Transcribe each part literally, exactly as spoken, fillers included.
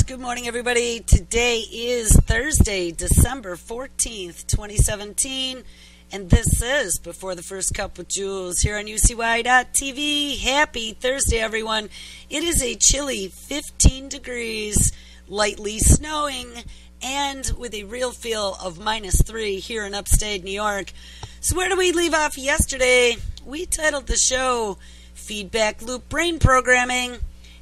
Good morning, everybody. Today is Thursday, December fourteenth, twenty seventeen, and this is Before the First Cup with Jules here on U C Y dot T V. Happy Thursday, everyone. It is a chilly fifteen degrees, lightly snowing, and with a real feel of minus three here in upstate New York. So where do we leave off yesterday? We titled the show Feedback Loop Brain Programming,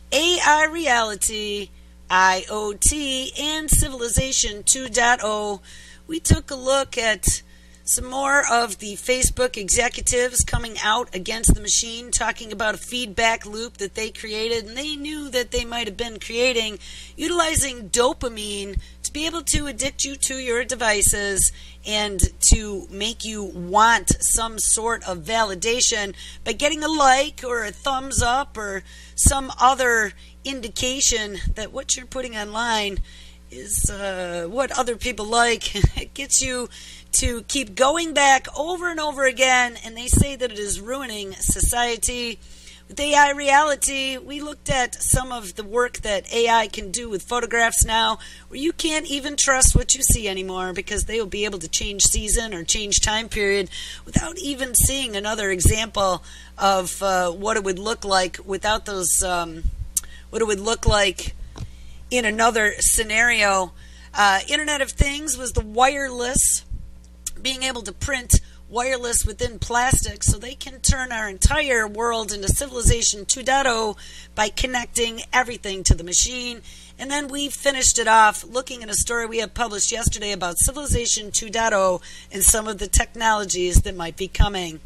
A I Reality, I O T, and Civilization two point oh. We took a look at some more of the Facebook executives coming out against the machine, talking about a feedback loop that they created, and they knew that they might have been creating, utilizing dopamine to be able to addict you to your devices and to make you want some sort of validation by getting a like or a thumbs up or some other indication that what you're putting online is uh, what other people like. It gets you to keep going back over and over again, and they say that it is ruining society. With A I Reality, we looked at some of the work that A I can do with photographs now, where you can't even trust what you see anymore because they will be able to change season or change time period without even seeing another example of uh, what it would look like without those, um, what it would look like in another scenario. Uh, Internet of Things was the wireless, being able to print wireless within plastic so they can turn our entire world into Civilization two point oh by connecting everything to the machine. And then we finished it off looking at a story we had published yesterday about Civilization two point oh and some of the technologies that might be coming.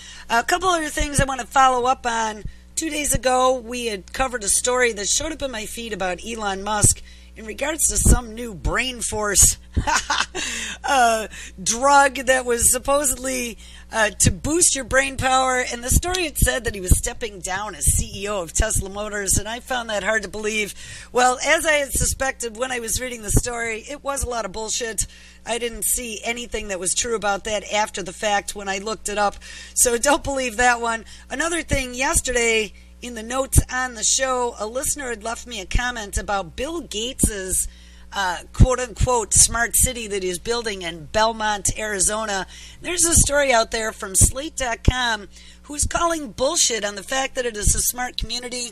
A couple other things I want to follow up on. Two days ago, we had covered a story that showed up in my feed about Elon Musk in regards to some new brain force uh, drug that was supposedly uh, to boost your brain power. And the story had said that he was stepping down as C E O of Tesla Motors, and I found that hard to believe. Well, as I had suspected when I was reading the story, it was a lot of bullshit. I didn't see anything that was true about that after the fact when I looked it up. So don't believe that one. Another thing, yesterday in the notes on the show, a listener had left me a comment about Bill Gates's uh, quote-unquote smart city that he's building in Belmont, Arizona. There's a story out there from Slate dot com who's calling bullshit on the fact that it is a smart community.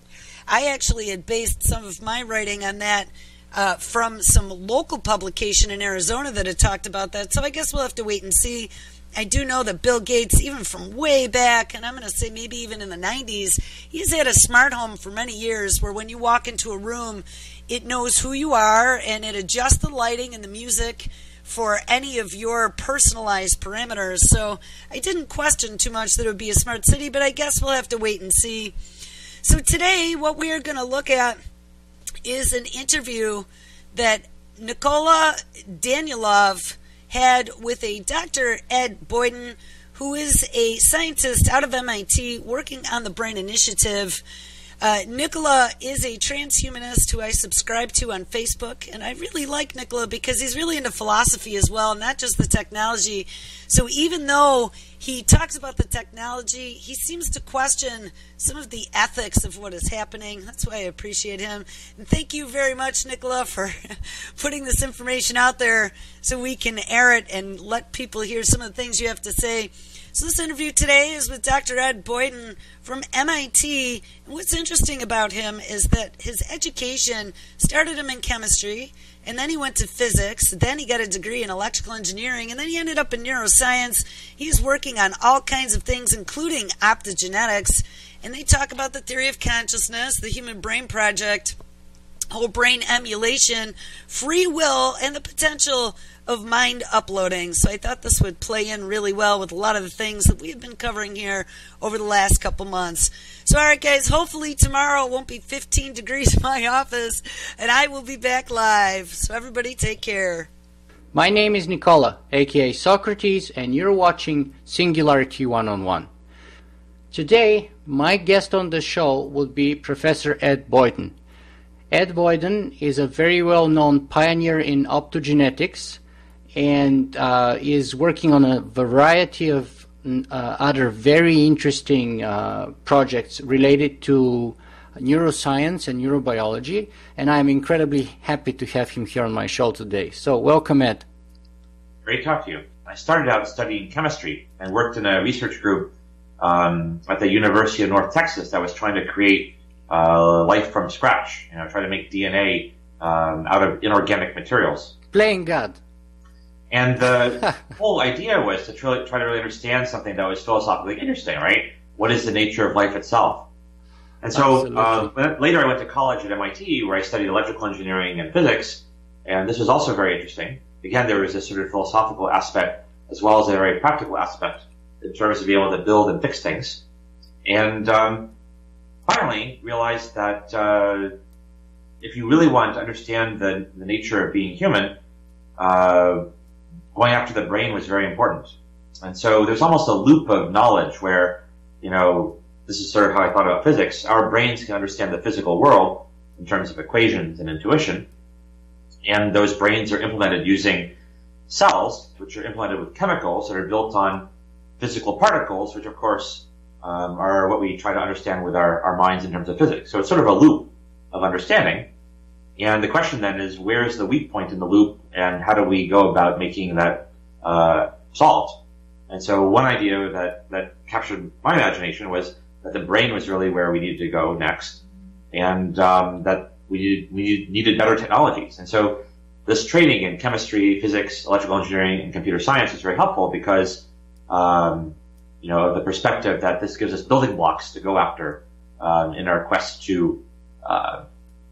I actually had based some of my writing on that uh, from some local publication in Arizona that had talked about that, so I guess we'll have to wait and see. I do know that Bill Gates, even from way back, and I'm going to say maybe even in the nineties, he's had a smart home for many years where when you walk into a room, it knows who you are and it adjusts the lighting and the music for any of your personalized parameters. So I didn't question too much that it would be a smart city, but I guess we'll have to wait and see. So today, what we are going to look at is an interview that Nikola Danielov had with a Doctor Ed Boyden, who is a scientist out of M I T working on the Brain Initiative. Uh, Nikola is a transhumanist who I subscribe to on Facebook, and I really like Nikola because he's really into philosophy as well, not just the technology. So even though he talks about the technology, he seems to question some of the ethics of what is happening. That's why I appreciate him. And thank you very much, Nikola, for putting this information out there so we can air it and let people hear some of the things you have to say. So this interview today is with Doctor Ed Boyden from M I T. And what's interesting about him is that his education started him in chemistry, and then he went to physics, then he got a degree in electrical engineering, and then he ended up in neuroscience. He's working on all kinds of things, including optogenetics, and they talk about the theory of consciousness, the Human Brain Project, whole brain emulation, free will, and the potential of mind uploading. So I thought this would play in really well with a lot of the things that we've been covering here over the last couple months. So all right, guys, hopefully tomorrow it won't be fifteen degrees in my office, and I will be back live. So everybody take care. My name is Nikola, aka Socrates, and you're watching Singularity One-on-One. Today, my guest on the show will be Professor Ed Boyden. Ed Boyden is a very well-known pioneer in optogenetics and uh, is working on a variety of uh, other very interesting uh, projects related to neuroscience and neurobiology, and I'm incredibly happy to have him here on my show today. So welcome, Ed. Great to talk to you. I started out studying chemistry and worked in a research group um, at the University of North Texas that was trying to create uh, life from scratch, you know, trying to make D N A um, out of inorganic materials. Playing God. And the whole idea was to try, try to really understand something that was philosophically interesting, right? What is the nature of life itself? And so uh, when, later I went to college at M I T where I studied electrical engineering and physics, and this was also very interesting. Again, there was this sort of philosophical aspect as well as a very practical aspect in terms of being able to build and fix things. And um, finally realized that uh, if you really want to understand the, the nature of being human, uh, going after the brain was very important. And so there's almost a loop of knowledge where, you know, this is sort of how I thought about physics. Our brains can understand the physical world in terms of equations and intuition. And those brains are implemented using cells, which are implemented with chemicals that are built on physical particles, which of course um, are what we try to understand with our, our minds in terms of physics. So it's sort of a loop of understanding. And the question then is, where's the weak point in the loop, and how do we go about making that uh, solved? And so one idea that, that captured my imagination was that the brain was really where we needed to go next, and um, that we needed, we needed better technologies. And so this training in chemistry, physics, electrical engineering, and computer science is very helpful because, um, you know, of the perspective that this gives us building blocks to go after um, in our quest to uh,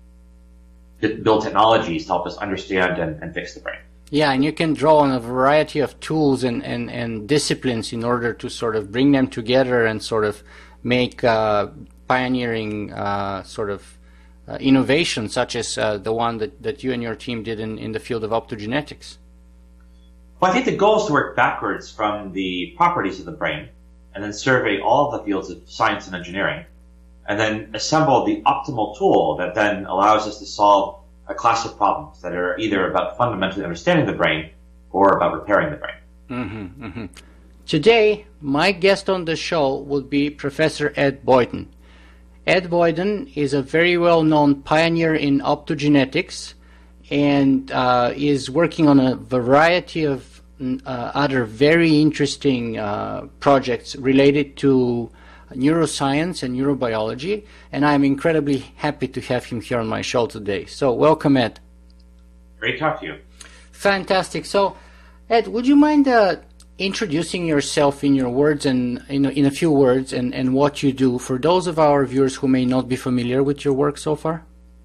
build technologies to help us understand and, and fix the brain. Yeah, and you can draw on a variety of tools and, and, and disciplines in order to sort of bring them together and sort of make uh, pioneering uh, sort of uh, innovation, such as uh, the one that, that you and your team did in, in the field of optogenetics. Well, I think the goal is to work backwards from the properties of the brain and then survey all the fields of science and engineering, and then assemble the optimal tool that then allows us to solve a class of problems that are either about fundamentally understanding the brain or about repairing the brain. Mm-hmm, mm-hmm. Today, my guest on the show will be Professor Ed Boyden. Ed Boyden is a very well-known pioneer in optogenetics and uh, is working on a variety of uh, other very interesting uh, projects related to neuroscience and neurobiology, and I'm incredibly happy to have him here on my show today. So welcome, Ed. Great to talk to you. Fantastic. So, Ed, would you mind uh, introducing yourself in your words and in, in a few words and, and what you do for those of our viewers who may not be familiar with your work so far?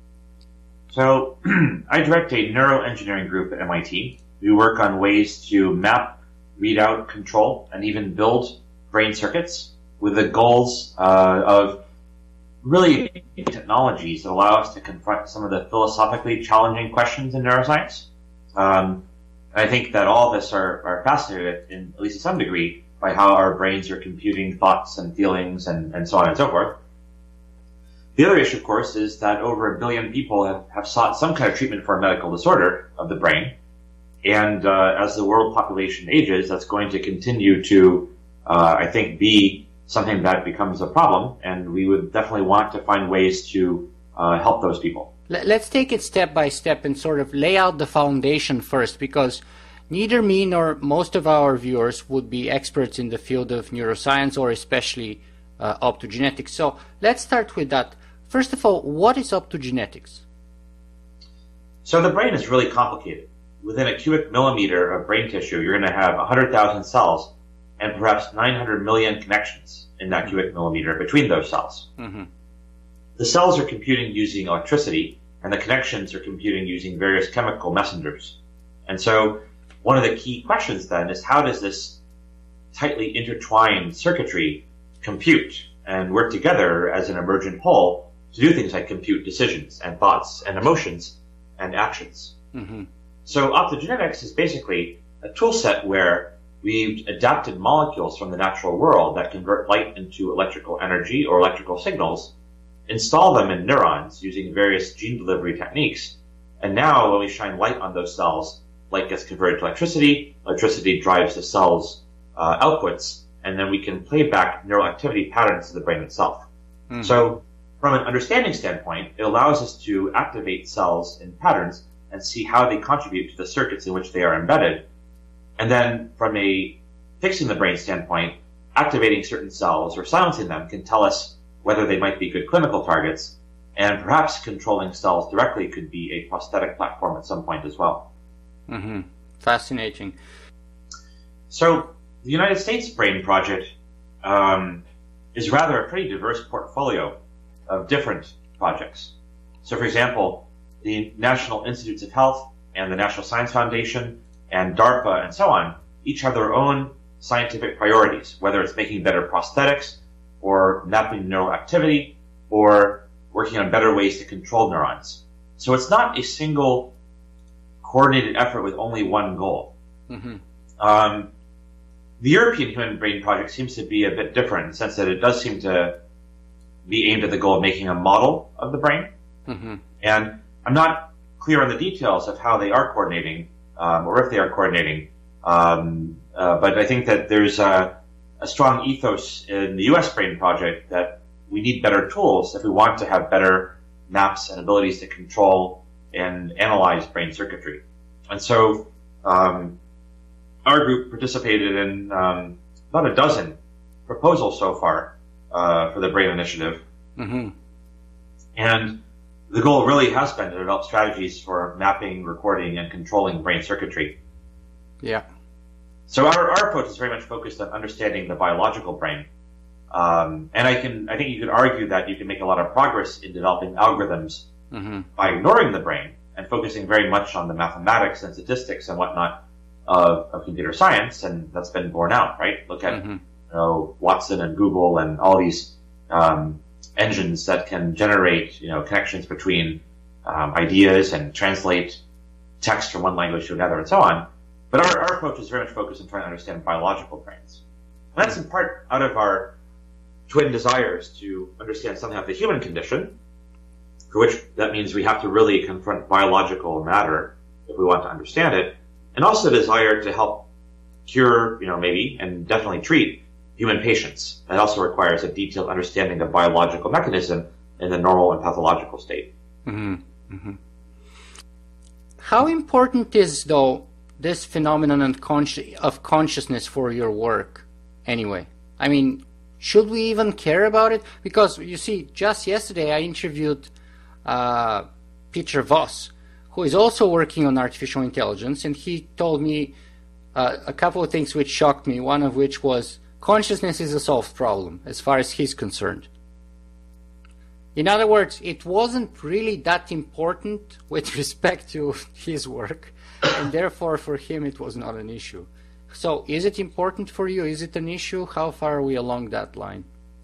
So, I direct a neuroengineering group at M I T. We work on ways to map, read out, control, and even build brain circuits with the goals uh, of really technologies that allow us to confront some of the philosophically challenging questions in neuroscience. Um, I think that all of us are, are fascinated, in, at least to some degree, by how our brains are computing thoughts and feelings and, and so on and so forth. The other issue, of course, is that over a billion people have, have sought some kind of treatment for a medical disorder of the brain. And uh, as the world population ages, that's going to continue to, uh, I think, be something that becomes a problem, and we would definitely want to find ways to uh, help those people. Let's take it step by step and sort of lay out the foundation first, because neither me nor most of our viewers would be experts in the field of neuroscience or especially uh, optogenetics. So let's start with that. First of all, what is optogenetics? So the brain is really complicated. Within a cubic millimeter of brain tissue, you're going to have one hundred thousand cells and perhaps nine hundred million connections in that cubic millimeter between those cells. Mm-hmm. The cells are computing using electricity, and the connections are computing using various chemical messengers. And so one of the key questions then is, how does this tightly intertwined circuitry compute and work together as an emergent whole to do things like compute decisions and thoughts and emotions and actions? Mm-hmm. So optogenetics is basically a tool set where we've adapted molecules from the natural world that convert light into electrical energy or electrical signals, install them in neurons using various gene delivery techniques, and now when we shine light on those cells, light gets converted to electricity, electricity drives the cell's uh, outputs, and then we can play back neural activity patterns to the brain itself. Mm-hmm. So from an understanding standpoint, it allows us to activate cells in patterns and see how they contribute to the circuits in which they are embedded. And then from a fixing the brain standpoint, activating certain cells or silencing them can tell us whether they might be good clinical targets, and perhaps controlling cells directly could be a prosthetic platform at some point as well. Mm-hmm. Fascinating. So the United States Brain Project um, is rather a pretty diverse portfolio of different projects. So for example, the National Institutes of Health and the National Science Foundation and DARPA and so on each have their own scientific priorities, whether it's making better prosthetics or mapping neural activity or working on better ways to control neurons. So it's not a single coordinated effort with only one goal. Mm-hmm. Um, the European Human Brain Project seems to be a bit different in the sense that it does seem to be aimed at the goal of making a model of the brain. Mm-hmm. And I'm not clear on the details of how they are coordinating, um, or if they are coordinating. Um, uh, but I think that there's a, a strong ethos in the U S Brain Project that we need better tools if we want to have better maps and abilities to control and analyze brain circuitry. And so um, our group participated in um, about a dozen proposals so far uh, for the Brain Initiative. Mm-hmm. And the goal really has been to develop strategies for mapping, recording, and controlling brain circuitry. Yeah. So our, our approach is very much focused on understanding the biological brain. Um, and I can, I think you could argue that you can make a lot of progress in developing algorithms mm-hmm. by ignoring the brain and focusing very much on the mathematics and statistics and whatnot of, of computer science, and that's been borne out, right? Look at mm-hmm. you know, Watson and Google and all these um, engines that can generate you know connections between um, ideas and translate text from one language to another and so on. But our, our approach is very much focused on trying to understand biological brains. And that's in part out of our twin desires to understand something of the human condition, for which that means we have to really confront biological matter if we want to understand it, and also the desire to help cure, you know, maybe, and definitely treat human patients. That also requires a detailed understanding of biological mechanism in the normal and pathological state. Mm-hmm. Mm-hmm. How important is, though, this phenomenon of consciousness for your work, anyway? I mean, should we even care about it? Because, you see, just yesterday I interviewed uh, Peter Voss, who is also working on artificial intelligence, and he told me uh, a couple of things which shocked me, one of which was consciousness is a solved problem, as far as he's concerned. In other words, it wasn't really that important with respect to his work, and therefore for him it was not an issue. So is it important for you? Is it an issue? How far are we along that line?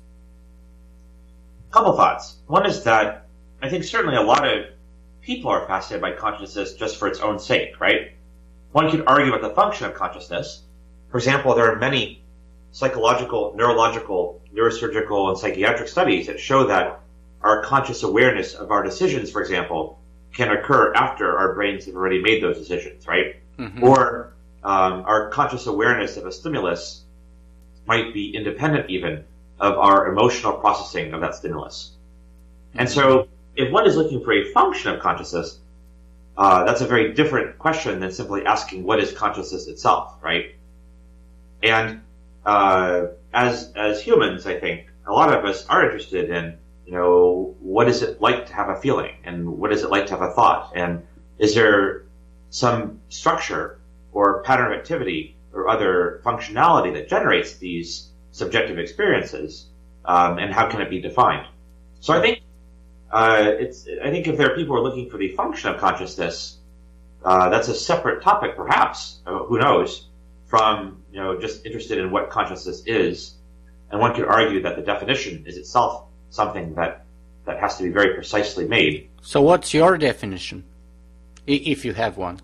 A couple thoughts. One is that I think certainly a lot of people are fascinated by consciousness just for its own sake, right? One could argue about the function of consciousness. For example, there are many psychological, neurological, neurosurgical, and psychiatric studies that show that our conscious awareness of our decisions, for example, can occur after our brains have already made those decisions, right? Mm-hmm. Or um, our conscious awareness of a stimulus might be independent even of our emotional processing of that stimulus. Mm-hmm. And so if one is looking for a function of consciousness, uh, that's a very different question than simply asking what is consciousness itself, right? And uh, as as humans, I think a lot of us are interested in, you know, what is it like to have a feeling, and what is it like to have a thought, and is there some structure or pattern of activity or other functionality that generates these subjective experiences, um, and how can it be defined? So I think uh, it's I think if there are people who are looking for the function of consciousness, uh, that's a separate topic, perhaps. Uh, who knows? From you know just interested in what consciousness is, and one could argue that the definition is itself something that that has to be very precisely made. So, what's your definition, if you have one?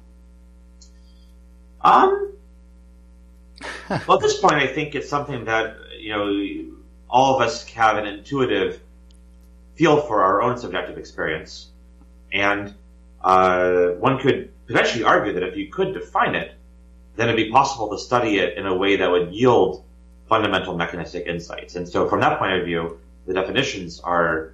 Um. Well, at this point, I think it's something that you know all of us have an intuitive feel for our own subjective experience, and uh, one could potentially argue that if you could define it, then it'd be possible to study it in a way that would yield fundamental mechanistic insights. And so, from that point of view, the definitions are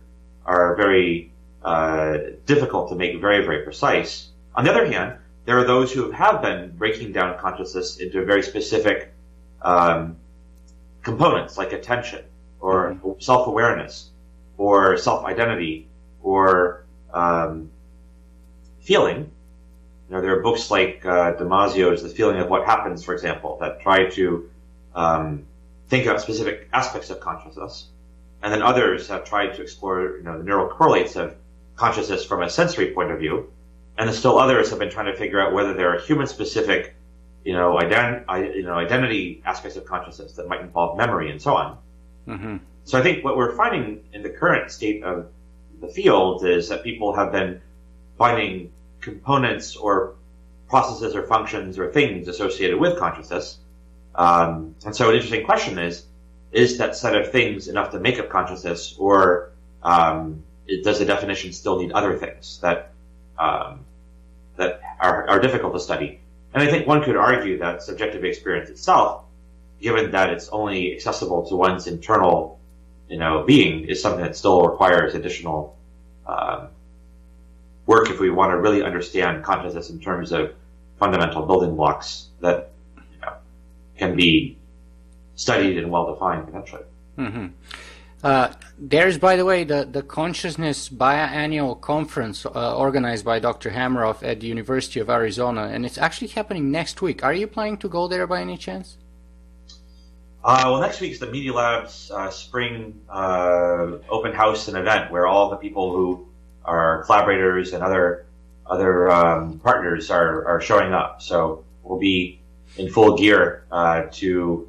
are very uh, difficult to make very, very precise. On the other hand, there are those who have been breaking down consciousness into very specific um, components like attention or mm-hmm. self-awareness or self-identity or um, feeling. You know, there are books like uh, Damasio's The Feeling of What Happens, for example, that try to um, think about specific aspects of consciousness. And then others have tried to explore, you know, the neural correlates of consciousness from a sensory point of view. And then still others have been trying to figure out whether there are human-specific, you know, ident- you know, identity aspects of consciousness that might involve memory and so on. Mm-hmm. So I think what we're finding in the current state of the field is that people have been finding components or processes or functions or things associated with consciousness. Um, and so an interesting question is, is that set of things enough to make up consciousness, or um, it, does the definition still need other things that um, that are, are difficult to study? And I think one could argue that subjective experience itself, given that it's only accessible to one's internal, you know, being, is something that still requires additional um, work if we want to really understand consciousness in terms of fundamental building blocks that, you know, can be studied and well-defined potentially. Mm-hmm. Uh, there's, by the way, the, the Consciousness Biannual Conference uh, organized by Doctor Hameroff at the University of Arizona, and it's actually happening next week. Are you planning to go there by any chance? Uh, well, next week is the Media Lab's uh, spring uh, open house and event where all the people who are collaborators and other other um, partners are, are showing up. So we'll be in full gear uh, to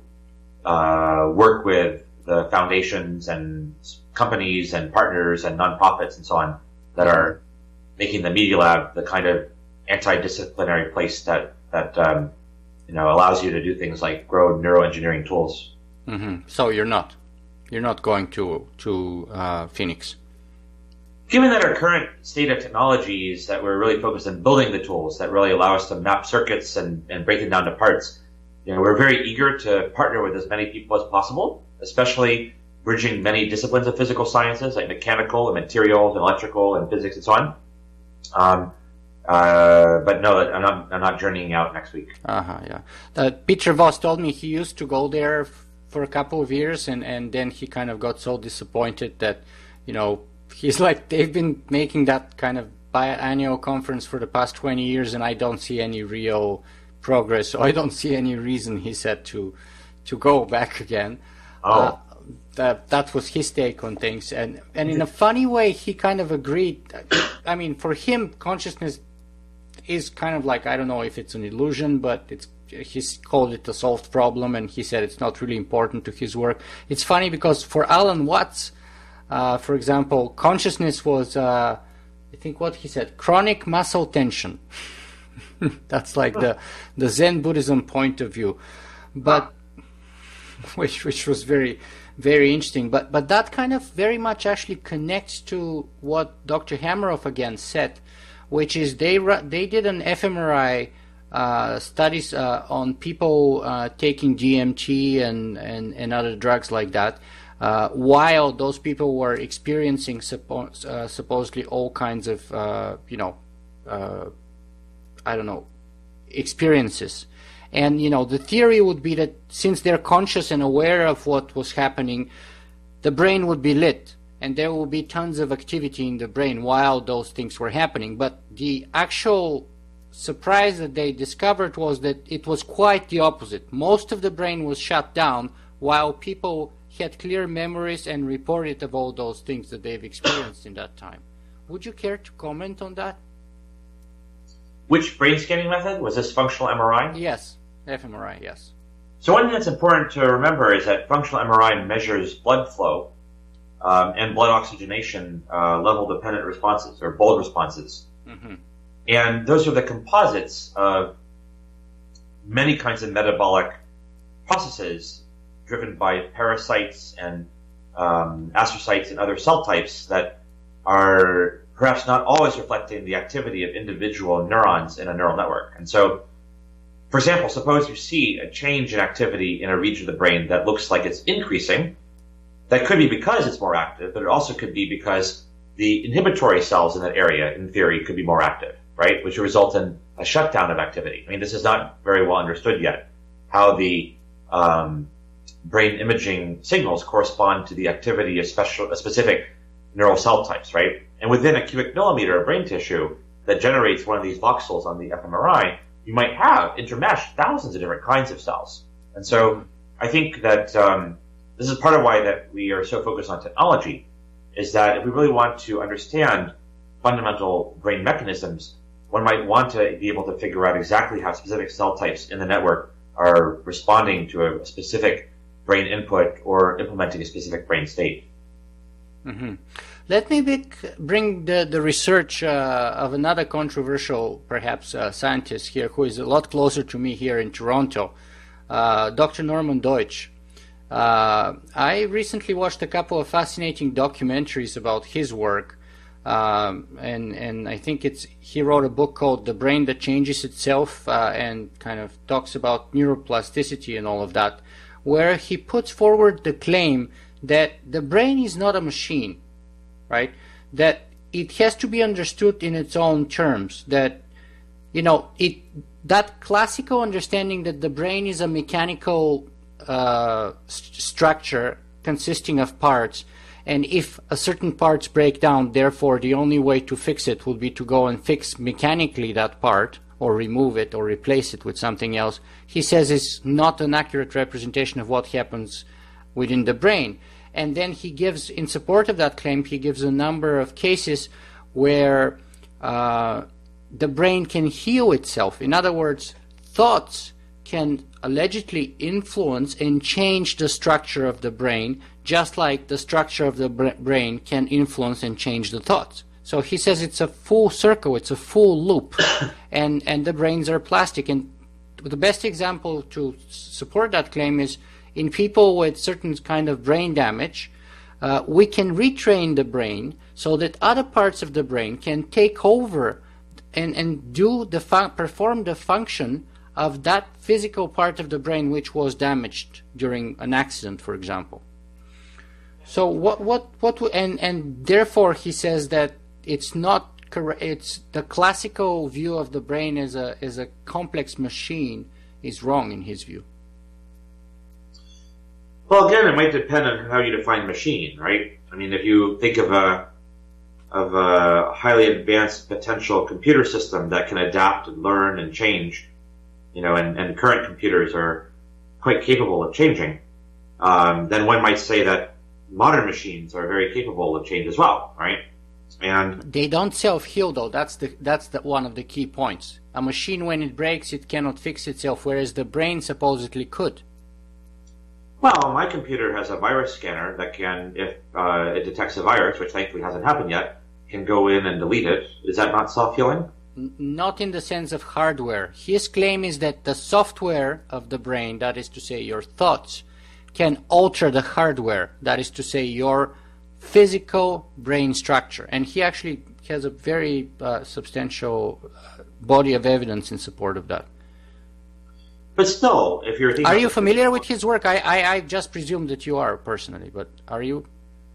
uh, work with the foundations and companies and partners and nonprofits and so on that are making the Media Lab the kind of anti-disciplinary place that that um, you know allows you to do things like grow neuroengineering tools. Mm-hmm. So you're not you're not going to to uh, Phoenix. Given that our current state of technology is that we're really focused on building the tools that really allow us to map circuits and, and break them down to parts, you know, we're very eager to partner with as many people as possible, especially bridging many disciplines of physical sciences like mechanical and materials and electrical and physics and so on. Um, uh, but no, I'm not, I'm not journeying out next week. Uh-huh, yeah. Uh, Peter Voss told me he used to go there f- for a couple of years, and, and then he kind of got so disappointed that, you know, he's like, they've been making that kind of biannual conference for the past twenty years, and I don't see any real progress. So I don't see any reason, he said, to to go back again. Oh. Uh, that that was his take on things, and and in a funny way, he kind of agreed. I mean, for him, consciousness is kind of like, I don't know if it's an illusion, but it's he's called it a solved problem, and he said it's not really important to his work. It's funny because for Alan Watts, Uh, for example, consciousness was, uh, I think what he said, chronic muscle tension. That's like the, the Zen Buddhism point of view, but which which was very, very interesting. But but that kind of very much actually connects to what Doctor Hameroff again said, which is they they did an fMRI uh, studies uh, on people uh, taking D M T and, and, and other drugs like that. Uh, while those people were experiencing suppo- uh, supposedly all kinds of, uh, you know, uh, I don't know, experiences. And, you know, the theory would be that since they're conscious and aware of what was happening, the brain would be lit and there will be tons of activity in the brain while those things were happening. But the actual surprise that they discovered was that it was quite the opposite. Most of the brain was shut down while people had clear memories and reported of all those things that they've experienced in that time. Would you care to comment on that? Which brain scanning method? Was this functional M R I? Yes, fMRI, yes. So one thing that's important to remember is that functional M R I measures blood flow um, and blood oxygenation uh, level-dependent responses, or BOLD responses. Mm-hmm. And those are the composites of many kinds of metabolic processes driven by parasites and um, astrocytes and other cell types that are perhaps not always reflecting the activity of individual neurons in a neural network. And so, for example, suppose you see a change in activity in a region of the brain that looks like it's increasing. That could be because it's more active, but it also could be because the inhibitory cells in that area, in theory, could be more active, right? Which would result in a shutdown of activity. I mean, this is not very well understood yet, how the um, brain imaging signals correspond to the activity of special, uh, specific neural cell types, right? And within a cubic millimeter of brain tissue that generates one of these voxels on the fMRI, you might have intermeshed thousands of different kinds of cells. And so I think that um, this is part of why that we are so focused on technology, is that if we really want to understand fundamental brain mechanisms, one might want to be able to figure out exactly how specific cell types in the network are responding to a specific brain input or implementing a specific brain state. Mm-hmm. Let me be, bring the, the research uh, of another controversial, perhaps, uh, scientist here who is a lot closer to me here in Toronto, uh, Doctor Norman Deutsch. Uh, I recently watched a couple of fascinating documentaries about his work, um, and and I think it's he wrote a book called The Brain That Changes Itself, uh, and kind of talks about neuroplasticity and all of that, where he puts forward the claim that the brain is not a machine, right? That it has to be understood in its own terms. That you know it that classical understanding that the brain is a mechanical Uh, st structure consisting of parts, and if a certain parts break down, therefore the only way to fix it would be to go and fix mechanically that part or remove it or replace it with something else. He says it's not an accurate representation of what happens within the brain. And then he gives, in support of that claim, he gives a number of cases where uh, the brain can heal itself. In other words, thoughts can allegedly influence and change the structure of the brain, just like the structure of the brain can influence and change the thoughts. So he says it's a full circle, it's a full loop, and, and the brains are plastic. And the best example to support that claim is in people with certain kind of brain damage, uh, we can retrain the brain so that other parts of the brain can take over and, and do the perform the function of that physical part of the brain which was damaged during an accident, for example. So what what what and and therefore he says that it's not correct. It's the classical view of the brain as a as a complex machine is wrong in his view. Well, again, it might depend on how you define machine, right? I mean, if you think of a of a highly advanced potential computer system that can adapt and learn and change, you know, and, and current computers are quite capable of changing, um, then one might say that modern machines are very capable of change as well, right? And they don't self-heal, though. That's the that's the one of the key points. A machine, when it breaks, it cannot fix itself, whereas the brain supposedly could. Well, my computer has a virus scanner that can, if uh, it detects a virus, which thankfully hasn't happened yet, can go in and delete it. Is that not self-healing? Not in the sense of hardware. His claim is that the software of the brain, that is to say your thoughts, can alter the hardware, that is to say your physical brain structure. And he actually has a very uh, substantial body of evidence in support of that. But still, if you're thinking... Are you familiar with his work? I, I, I just presume that you are personally, but are you?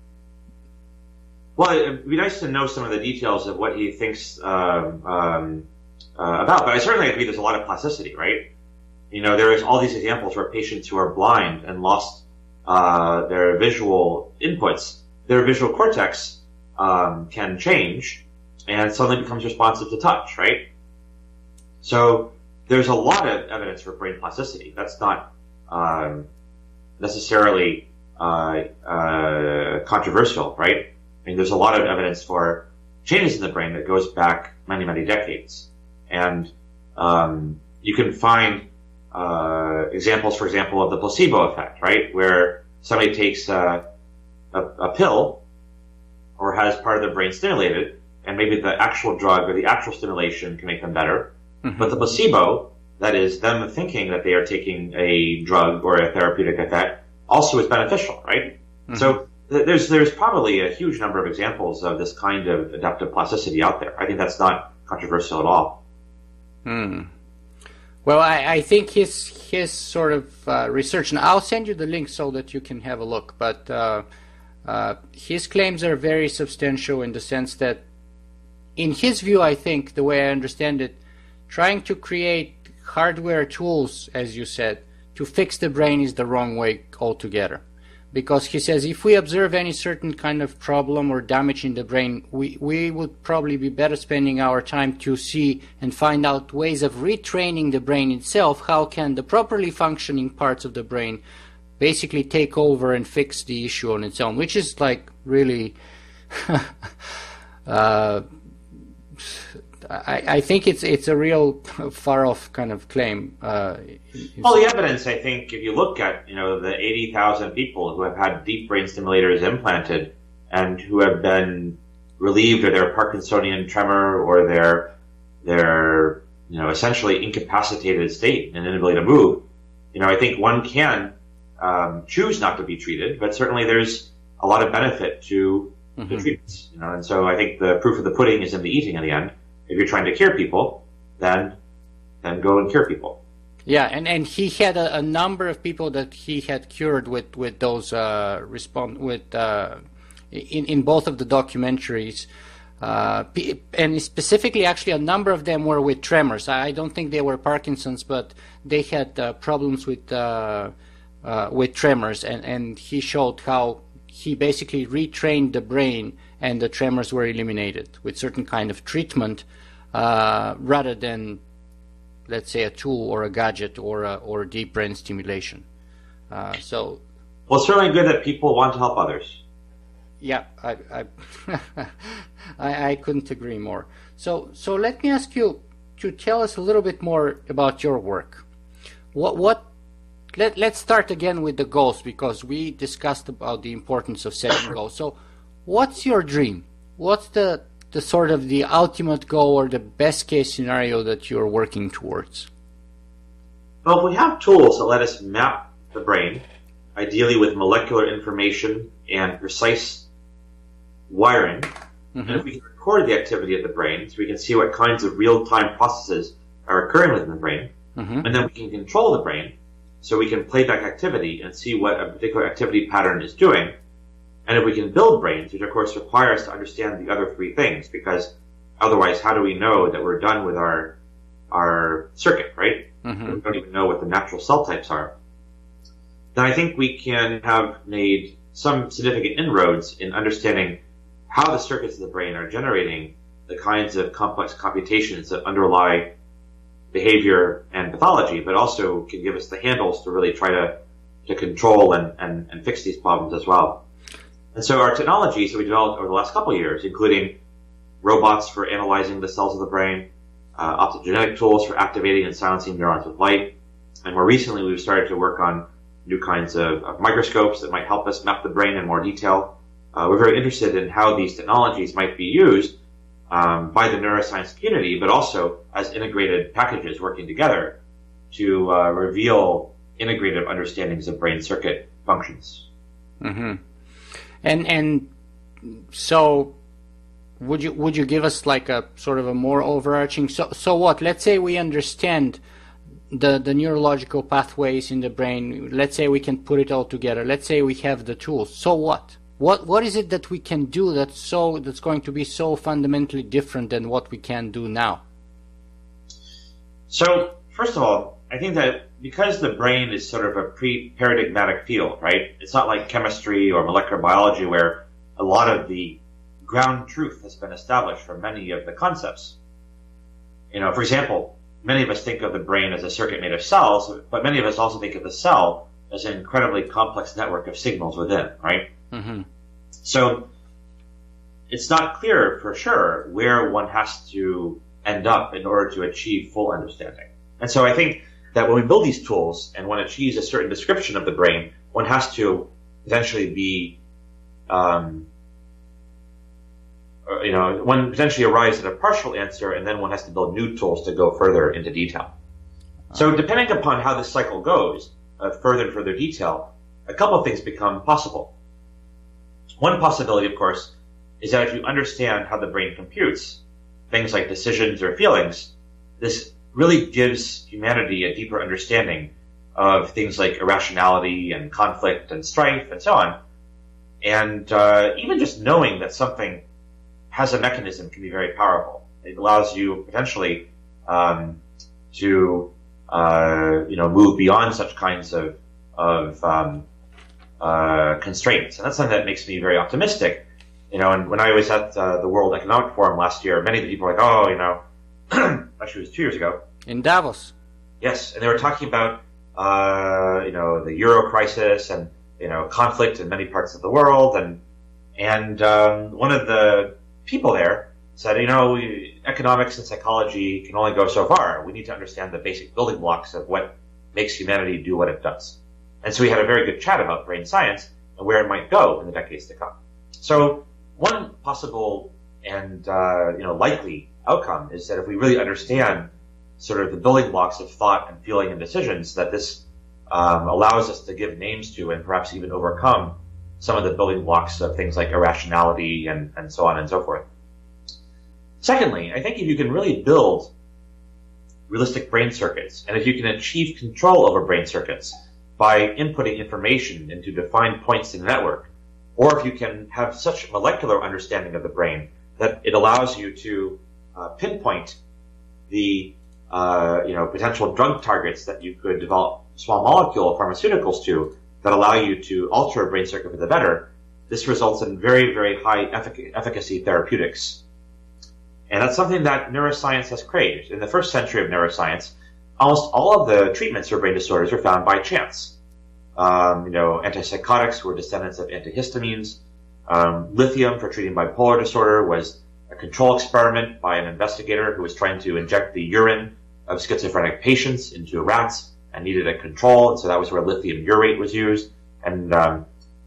Well, it'd be nice to know some of the details of what he thinks um, um, uh, about, but I certainly agree there's a lot of plasticity, right? You know, there's all these examples where patients who are blind and lost uh, their visual inputs, their visual cortex um, can change and suddenly becomes responsive to touch, right? So there's a lot of evidence for brain plasticity. That's not um, necessarily uh, uh, controversial, right? I mean, there's a lot of evidence for changes in the brain that goes back many, many decades. And um, you can find uh, examples, for example, of the placebo effect, right? Where somebody takes uh, a, a pill or has part of their brain stimulated, and maybe the actual drug or the actual stimulation can make them better. Mm-hmm. But the placebo, that is them thinking that they are taking a drug or a therapeutic effect, also is beneficial, right? Mm-hmm. So There's there's probably a huge number of examples of this kind of adaptive plasticity out there. I think that's not controversial at all. Hmm. Well, I, I think his his sort of uh, research, and I'll send you the link so that you can have a look. But uh, Uh, his claims are very substantial in the sense that, in his view, I think, the way I understand it, trying to create hardware tools, as you said, to fix the brain is the wrong way altogether. Because he says if we observe any certain kind of problem or damage in the brain, we, we would probably be better spending our time to see and find out ways of retraining the brain itself. How can the properly functioning parts of the brain basically take over and fix the issue on its own, which is like really uh, I, I think it's it's a real far off kind of claim. Uh, well, the evidence, I think, if you look at you know the eighty thousand people who have had deep brain stimulators implanted and who have been relieved of their Parkinsonian tremor or their their you know essentially incapacitated state and inability to move, you know, I think one can um, choose not to be treated, but certainly there's a lot of benefit to mm-hmm. the treatments. You know, and so I think the proof of the pudding is in the eating in the end. If you're trying to cure people, then then go and cure people. Yeah, and, and he had a, a number of people that he had cured with with those uh, respond with uh, in in both of the documentaries, uh, and specifically, actually, a number of them were with tremors. I don't think they were Parkinson's, but they had uh, problems with uh, uh, with tremors, and, and he showed how he basically retrained the brain, and the tremors were eliminated with certain kind of treatment. Uh, rather than, let's say, a tool or a gadget or a, or deep brain stimulation. Uh, so, well, it's certainly good that people want to help others. Yeah, I I, I I couldn't agree more. So so let me ask you to tell us a little bit more about your work. What what let let's start again with the goals, because we discussed about the importance of setting goals. So, what's your dream? What's the the sort of the ultimate goal or the best case scenario that you're working towards? Well, if we have tools that let us map the brain, ideally with molecular information and precise wiring, mm-hmm. and if we can record the activity of the brain so we can see what kinds of real-time processes are occurring within the brain, mm-hmm. and then we can control the brain so we can play back activity and see what a particular activity pattern is doing. And if we can build brains, which of course require us to understand the other three things, because otherwise how do we know that we're done with our our circuit, right? Mm-hmm. We don't even know what the natural cell types are. Then I think we can have made some significant inroads in understanding how the circuits of the brain are generating the kinds of complex computations that underlie behavior and pathology, but also can give us the handles to really try to, to control and, and, and fix these problems as well. And so our technologies that we developed over the last couple of years, including robots for analyzing the cells of the brain, uh, optogenetic tools for activating and silencing neurons with light, and more recently we've started to work on new kinds of, of microscopes that might help us map the brain in more detail. Uh, we're very interested in how these technologies might be used um, by the neuroscience community, but also as integrated packages working together to uh, reveal integrative understandings of brain circuit functions. Mm-hmm. And and so, would you would you give us like a sort of a more overarching? So so what? Let's say we understand the the neurological pathways in the brain. Let's say we can put it all together. Let's say we have the tools. So what? What what is it that we can do that's so that's going to be so fundamentally different than what we can do now? So first of all, I think that because the brain is sort of a pre-paradigmatic field, right? It's not like chemistry or molecular biology where a lot of the ground truth has been established for many of the concepts. You know, for example, many of us think of the brain as a circuit made of cells, but many of us also think of the cell as an incredibly complex network of signals within, right? Mm-hmm. So it's not clear for sure where one has to end up in order to achieve full understanding. And so I think that when we build these tools and one achieves a certain description of the brain, one has to potentially be, um, you know, one potentially arrives at a partial answer, and then one has to build new tools to go further into detail. So depending upon how this cycle goes, uh, further and further detail, a couple of things become possible. One possibility, of course, is that if you understand how the brain computes things like decisions or feelings, this really gives humanity a deeper understanding of things like irrationality and conflict and strife and so on. And uh, even just knowing that something has a mechanism can be very powerful. It allows you potentially um, to uh, you know move beyond such kinds of of um, uh, constraints, and that's something that makes me very optimistic. You know, and when I was at uh, the World Economic Forum last year, many of the people were like, "Oh, you know," actually, it was two years ago in Davos. Yes, and they were talking about uh, you know the euro crisis and you know conflict in many parts of the world, and and um, one of the people there said, you know, we, economics and psychology can only go so far. We need to understand the basic building blocks of what makes humanity do what it does. And so we had a very good chat about brain science and where it might go in the decades to come. So one possible and uh, you know likely outcome is that if we really understand sort of the building blocks of thought and feeling and decisions, that this um, allows us to give names to and perhaps even overcome some of the building blocks of things like irrationality and, and so on and so forth. Secondly, I think if you can really build realistic brain circuits, and if you can achieve control over brain circuits by inputting information into defined points in the network, or if you can have such molecular understanding of the brain that it allows you to uh, pinpoint the uh, you know potential drug targets that you could develop small molecule pharmaceuticals to that allow you to alter a brain circuit for the better, this results in very, very high effic- efficacy therapeutics. And that's something that neuroscience has created. In the first century of neuroscience, almost all of the treatments for brain disorders were found by chance. Um, you know, antipsychotics were descendants of antihistamines. Um, lithium for treating bipolar disorder was a control experiment by an investigator who was trying to inject the urine of schizophrenic patients into rats and needed a control, and so that was where lithium urate was used. And um,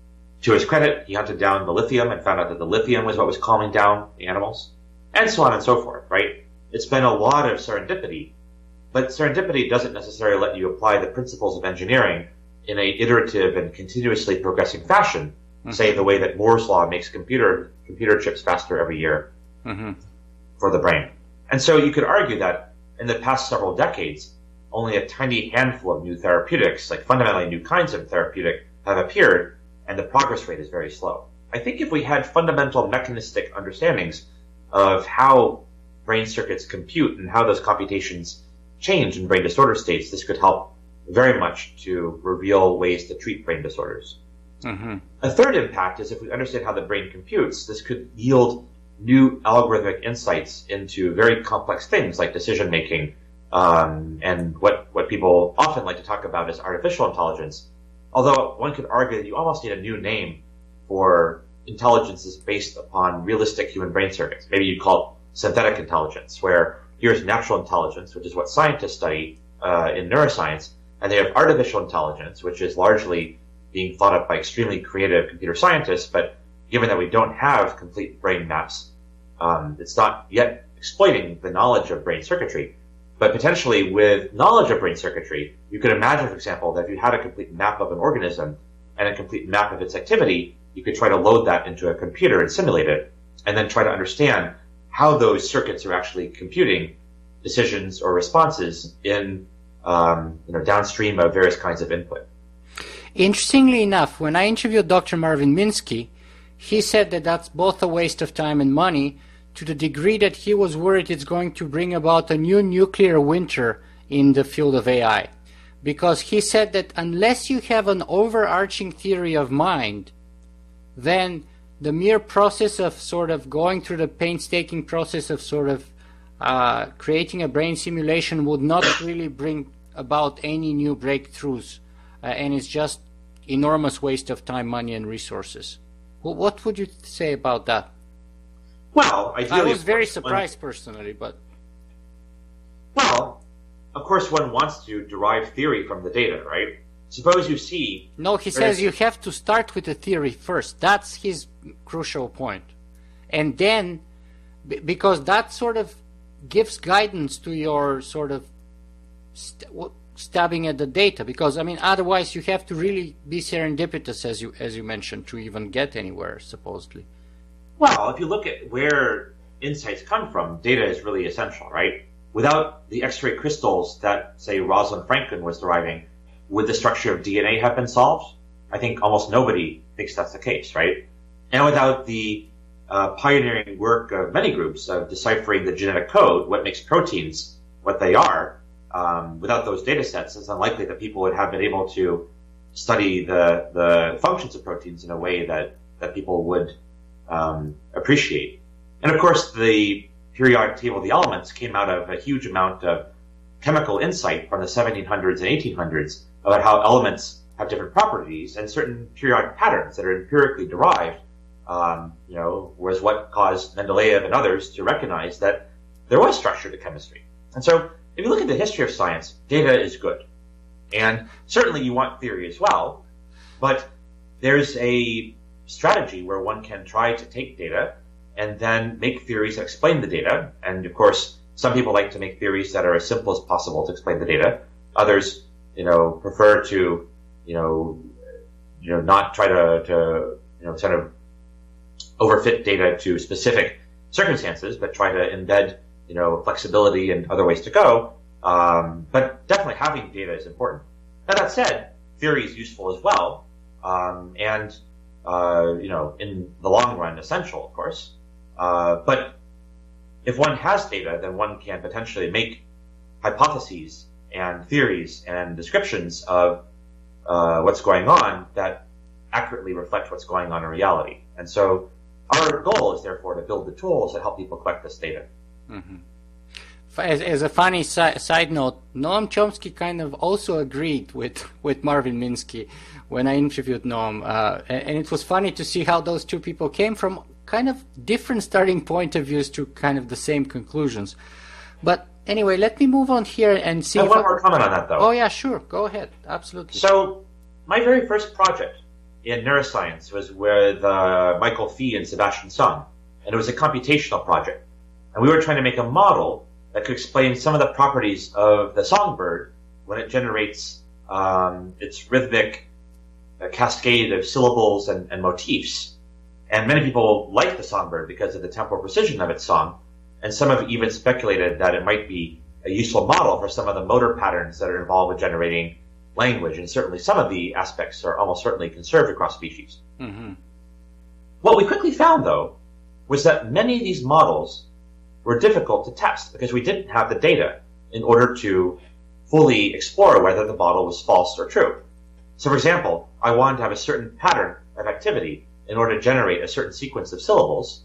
to his credit, he hunted down the lithium and found out that the lithium was what was calming down the animals, and so on and so forth, right? It's been a lot of serendipity, but serendipity doesn't necessarily let you apply the principles of engineering in a iterative and continuously progressing fashion, mm-hmm. say the way that Moore's law makes computer computer chips faster every year mm-hmm. for the brain. And so you could argue that in the past several decades, only a tiny handful of new therapeutics, like fundamentally new kinds of therapeutic, have appeared, and the progress rate is very slow. I think if we had fundamental mechanistic understandings of how brain circuits compute and how those computations change in brain disorder states, this could help very much to reveal ways to treat brain disorders. Mm-hmm. A third impact is if we understand how the brain computes, this could yield new algorithmic insights into very complex things like decision making, Um, and what, what people often like to talk about is artificial intelligence. Although one could argue that you almost need a new name for intelligences based upon realistic human brain circuits. Maybe you'd call it synthetic intelligence, where here's natural intelligence, which is what scientists study uh, in neuroscience, and they have artificial intelligence, which is largely being thought of by extremely creative computer scientists, but given that we don't have complete brain maps, um, it's not yet exploiting the knowledge of brain circuitry. But potentially with knowledge of brain circuitry, you could imagine, for example, that if you had a complete map of an organism and a complete map of its activity, you could try to load that into a computer and simulate it, and then try to understand how those circuits are actually computing decisions or responses in um, you know, downstream of various kinds of input. Interestingly enough, when I interviewed Doctor Marvin Minsky, he said that that's both a waste of time and money, to the degree that he was worried it's going to bring about a new nuclear winter in the field of A I. Because he said that unless you have an overarching theory of mind, then the mere process of sort of going through the painstaking process of sort of uh, creating a brain simulation would not really bring about any new breakthroughs. Uh, and it's just enormous waste of time, money, and resources. Well, what would you say about that? Well, I was very surprised one, personally, but... Well, of course one wants to derive theory from the data, right? Suppose you see... No, he says you have to start with the theory first. That's his crucial point. And then, because that sort of gives guidance to your sort of st- stabbing at the data. Because, I mean, otherwise you have to really be serendipitous, as you as you mentioned, to even get anywhere, supposedly. Well, if you look at where insights come from, data is really essential, right? Without the X-ray crystals that, say, Rosalind Franklin was deriving, would the structure of D N A have been solved? I think almost nobody thinks that's the case, right? And without the uh, pioneering work of many groups of deciphering the genetic code, what makes proteins what they are, um, without those data sets, it's unlikely that people would have been able to study the the functions of proteins in a way that, that people would um, appreciate. And of course, the periodic table of the elements came out of a huge amount of chemical insight from the seventeen hundreds and eighteen hundreds about how elements have different properties and certain periodic patterns that are empirically derived, um, you know, was what caused Mendeleev and others to recognize that there was structure to chemistry. And so if you look at the history of science, data is good. And certainly you want theory as well, but there's a strategy where one can try to take data and then make theories that explain the data. And of course, some people like to make theories that are as simple as possible to explain the data. Others, you know, prefer to, you know, you know, not try to, to you know, sort of overfit data to specific circumstances, but try to embed, you know, flexibility and other ways to go. Um, but definitely having data is important. Now, that said, theory is useful as well, um, and uh, you know, in the long run, essential, of course. Uh, but if one has data, then one can potentially make hypotheses and theories and descriptions of uh, what's going on that accurately reflect what's going on in reality. And so our goal is therefore to build the tools that help people collect this data. Mm-hmm. As, as a funny si- side note, Noam Chomsky kind of also agreed with, with Marvin Minsky when I interviewed Noam. Uh, and, and it was funny to see how those two people came from kind of different starting point of views to kind of the same conclusions. But anyway, let me move on here and see. I have if one I... more comment on that, though. Oh, yeah, sure. Go ahead. Absolutely. So my very first project in neuroscience was with uh, Michael Fee and Sebastian Sung, and it was a computational project. And we were trying to make a model that could explain some of the properties of the songbird when it generates um, its rhythmic uh, cascade of syllables and, and motifs. And many people like the songbird because of the temporal precision of its song, and some have even speculated that it might be a useful model for some of the motor patterns that are involved with generating language, and certainly some of the aspects are almost certainly conserved across species. Mm-hmm. What we quickly found, though, was that many of these models were difficult to test because we didn't have the data in order to fully explore whether the model was false or true. So, for example, I wanted to have a certain pattern of activity in order to generate a certain sequence of syllables,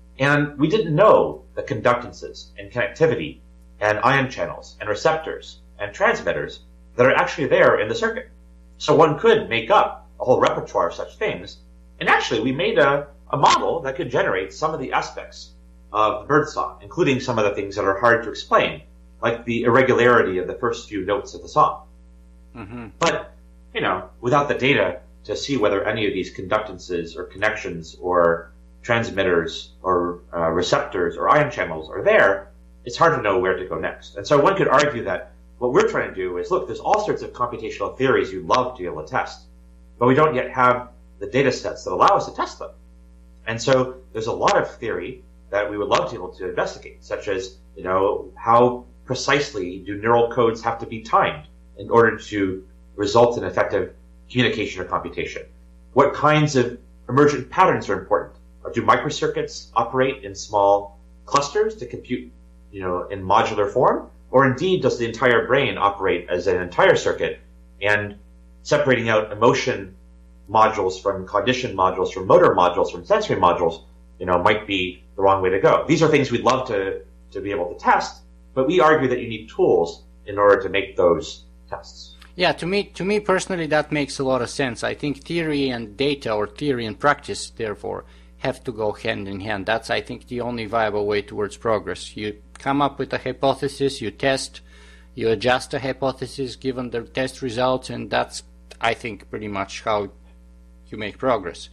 and we didn't know the conductances and connectivity and ion channels and receptors and transmitters that are actually there in the circuit. So one could make up a whole repertoire of such things, and actually we made a, a model that could generate some of the aspects of birdsong, including some of the things that are hard to explain, like the irregularity of the first few notes of the song. Mm-hmm. But, you know, without the data to see whether any of these conductances or connections or transmitters or uh, receptors or ion channels are there, it's hard to know where to go next. And so one could argue that what we're trying to do is, look, there's all sorts of computational theories you'd love to be able to test, but we don't yet have the data sets that allow us to test them. And so there's a lot of theory that we would love to be able to investigate, such as, you know, how precisely do neural codes have to be timed in order to result in effective communication or computation? What kinds of emergent patterns are important? Or do microcircuits operate in small clusters to compute, you know, in modular form? Or indeed, does the entire brain operate as an entire circuit, and separating out emotion modules from cognition modules, from motor modules, from sensory modules, you know, might be the wrong way to go. These are things we'd love to, to be able to test, but we argue that you need tools in order to make those tests. Yeah, to me, to me personally, that makes a lot of sense. I think theory and data, or theory and practice, therefore, have to go hand in hand. That's, I think, the only viable way towards progress. You come up with a hypothesis, you test, you adjust the hypothesis given the test results, and that's, I think, pretty much how you make progress.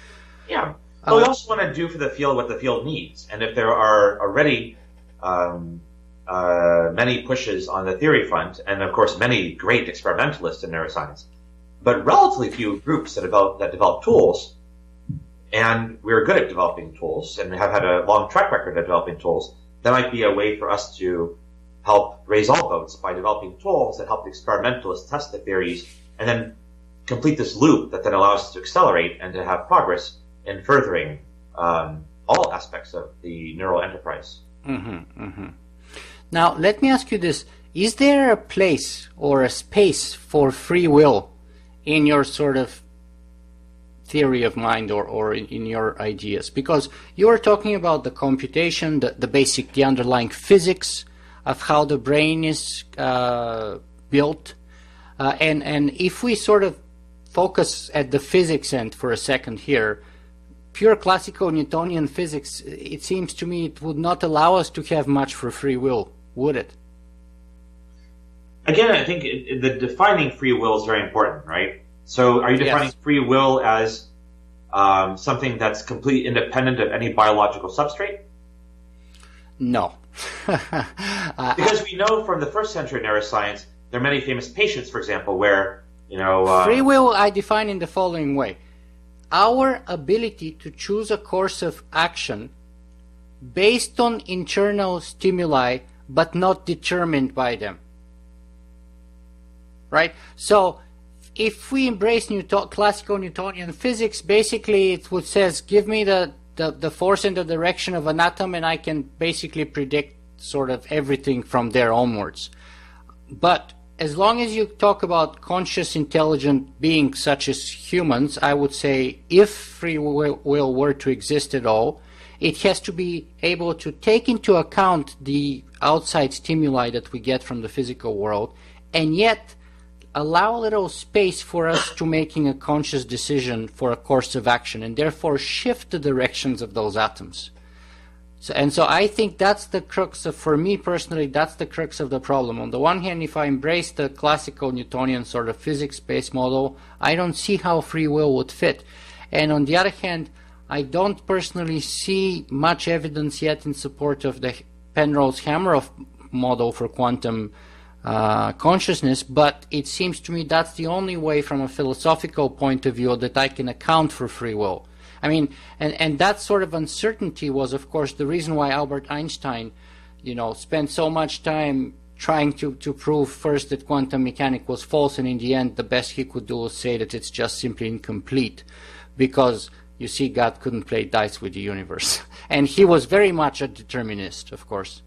Yeah. But we also want to do for the field what the field needs. And if there are already um, uh, many pushes on the theory front, and of course many great experimentalists in neuroscience, but relatively few groups that develop, that develop tools, and we're good at developing tools and have had a long track record of developing tools, that might be a way for us to help raise all boats by developing tools that help the experimentalists test the theories and then complete this loop that then allows us to accelerate and to have progress in furthering um, all aspects of the neural enterprise. Mm-hmm, mm-hmm. Now, let me ask you this. Is there a place or a space for free will in your sort of theory of mind or, or in, in your ideas? Because you are talking about the computation, the, the basic, the underlying physics of how the brain is uh, built. Uh, and, and if we sort of focus at the physics end for a second here, pure classical Newtonian physics, it seems to me it would not allow us to have much for free will, would it? Again, I think it, it, the defining free will is very important, right? So are you defining yes. free will as um, something that's completely independent of any biological substrate? No. Because we know from the first century neuroscience, there are many famous patients, for example, where, you know... Uh, free will I define in the following way. Our ability to choose a course of action based on internal stimuli, but not determined by them. Right? So, if we embrace Newton, classical Newtonian physics, basically it would says, give me the, the, the force and the direction of an atom, and I can basically predict sort of everything from there onwards. But as long as you talk about conscious, intelligent beings such as humans, I would say if free will, will were to exist at all, it has to be able to take into account the outside stimuli that we get from the physical world, and yet allow a little space for us to making a conscious decision for a course of action, and therefore shift the directions of those atoms. So, and so I think that's the crux of, for me personally, that's the crux of the problem. On the one hand, if I embrace the classical Newtonian sort of physics-based model, I don't see how free will would fit. And on the other hand, I don't personally see much evidence yet in support of the Penrose-Hameroff model for quantum Uh, consciousness, but it seems to me that's the only way from a philosophical point of view that I can account for free will. I mean, and, and that sort of uncertainty was, of course, the reason why Albert Einstein, you know, spent so much time trying to, to prove first that quantum mechanics was false, and in the end, the best he could do was say that it's just simply incomplete, because, you see, God couldn't play dice with the universe. And he was very much a determinist, of course.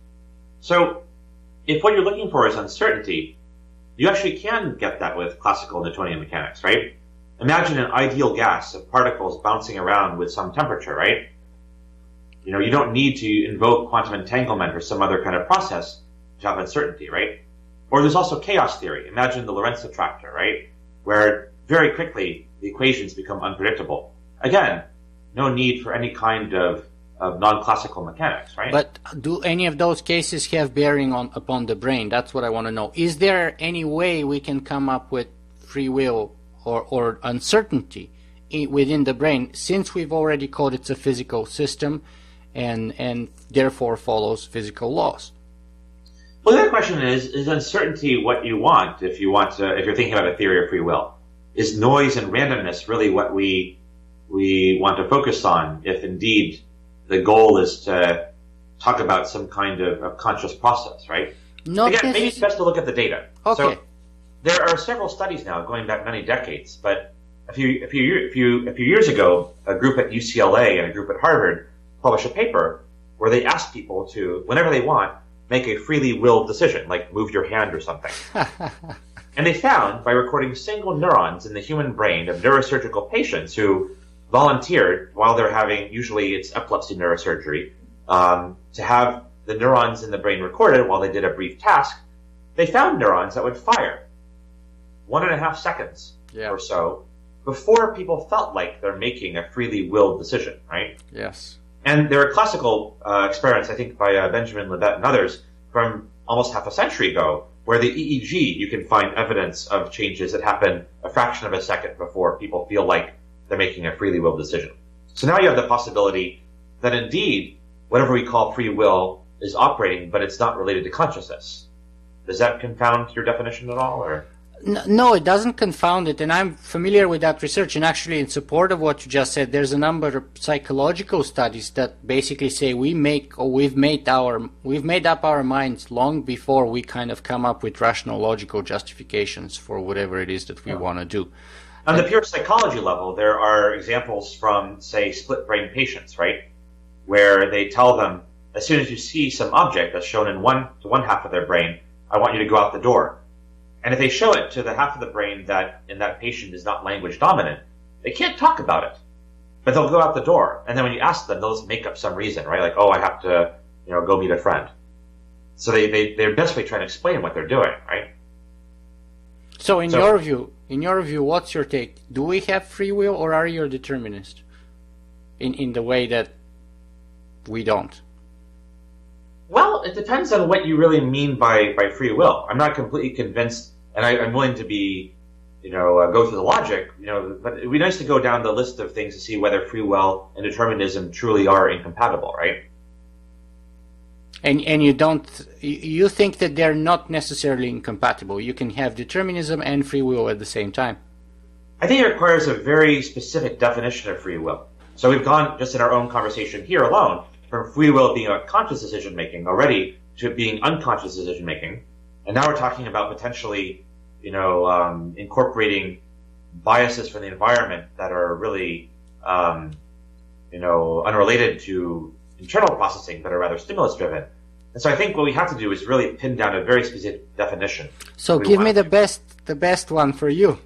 So, if what you're looking for is uncertainty, you actually can get that with classical Newtonian mechanics, right? Imagine an ideal gas of particles bouncing around with some temperature, right? You know, you don't need to invoke quantum entanglement or some other kind of process to have uncertainty, right? Or there's also chaos theory. Imagine the Lorentz attractor, right? Where very quickly the equations become unpredictable. Again, no need for any kind of of non-classical mechanics, right? But do any of those cases have bearing on upon the brain? That's what I want to know. Is there any way we can come up with free will or, or uncertainty in, within the brain, since we've already called it a physical system and and therefore follows physical laws? Well, the other question is, is uncertainty what you want if you want to, if you're thinking about a theory of free will? Is noise and randomness really what we we want to focus on if indeed the goal is to talk about some kind of, of conscious process, right? Not Again, maybe it's best to look at the data. Okay. So there are several studies now going back many decades, but a few, a few, a few, a few years ago, a group at U C L A and a group at Harvard published a paper where they asked people to, whenever they want, make a freely willed decision, like move your hand or something. And they found, by recording single neurons in the human brain of neurosurgical patients who volunteered while they're having, usually it's epilepsy neurosurgery, um, to have the neurons in the brain recorded while they did a brief task, they found neurons that would fire one and a half seconds yeah. or so before people felt like they're making a freely willed decision, right? Yes. And there are classical uh, experiments, I think, by uh, Benjamin Libet and others from almost half a century ago, where the E E G, you can find evidence of changes that happen a fraction of a second before people feel like they're making a freely willed decision. So now you have the possibility that indeed, whatever we call free will is operating, but it's not related to consciousness. Does that confound your definition at all, or? No, it doesn't confound it, and I'm familiar with that research. And actually, in support of what you just said, there's a number of psychological studies that basically say we make or we've made our we've made up our minds long before we kind of come up with rational, logical justifications for whatever it is that we yeah. want to do. On the pure psychology level, there are examples from, say, split brain patients, right, where they tell them as soon as you see some object that's shown in one to one half of their brain, I want you to go out the door. And if they show it to the half of the brain that in that patient is not language dominant, they can't talk about it. But they'll go out the door. And then when you ask them, they'll just make up some reason, right? Like, oh, I have to, you know, go meet a friend. So they, they, they're basically trying to explain what they're doing, right? So in so, your view, in your view, what's your take? Do we have free will, or are you a determinist? In, in the way that we don't? Well, it depends on what you really mean by, by free will. I'm not completely convinced, and I, I'm willing to be, you know, uh, go through the logic, you know, but it'd be nice to go down the list of things to see whether free will and determinism truly are incompatible, right? And and you don't, you think that they're not necessarily incompatible. You can have determinism and free will at the same time. I think it requires a very specific definition of free will. So we've gone, just in our own conversation here alone, from free will being a conscious decision-making already to being unconscious decision-making. And now we're talking about potentially, you know, um, incorporating biases from the environment that are really, um, you know, unrelated to internal processing, but are rather stimulus-driven. And so I think what we have to do is really pin down a very specific definition. So give me the best, the best one for you.